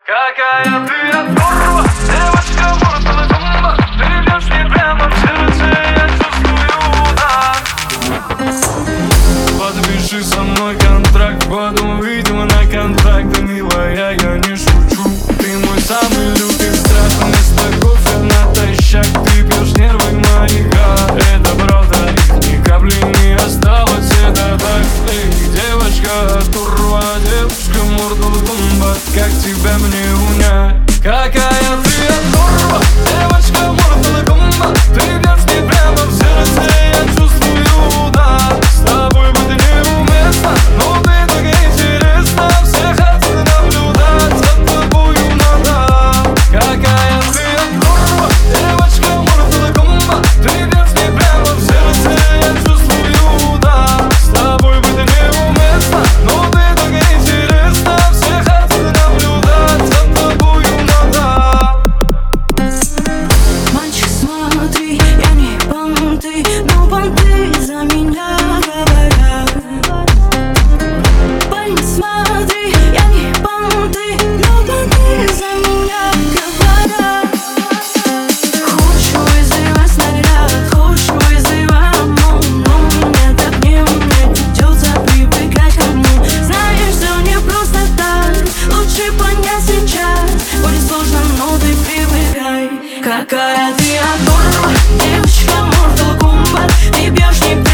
Какая ты оторва, девочка, мордала гумба. Ты бьешь мне прямо в сердце, я чувствую удар. Подпиши со мной контракт, потом увидим на контракт. Милая, я не шучу, ты мой самый лютый страх. Вместо кофе натощак ты пьешь нервы маяка. Это правда, их ни капли не осталось, это так. Эй, девочка, оторва, девочка, мордала гумба. Как тебя мне унять? Какая ты оторва, девочка, мордала гумба. Ты бьешь мне прямо в сердце, я чувствую удар. С тобой быть неуместно, но ты так интересна. Всех отсюда наблюдать, за тобою надо. Какая ты оторва, девочка, мордала гумба. Ты бьешь мне прямо в сердце, я чувствую удар. С тобой быть неуместно, но ты так интересна. Всех отсюда наблюдать, за тобою надо. Мальчик, смотри, я не понты, но понты за меня говорят. Парень, смотри, я не понты, но понты за меня говорят. Хочешь вызывать снаряд, хочешь вызывать ОМОН, но мне так не умеет, придется привыкать к одному. Знаешь, все не просто так, лучше понять сейчас. Будет сложно, но ты привыкай. Какая ты оторва, девочка, мордала гумба. Ты бьешь не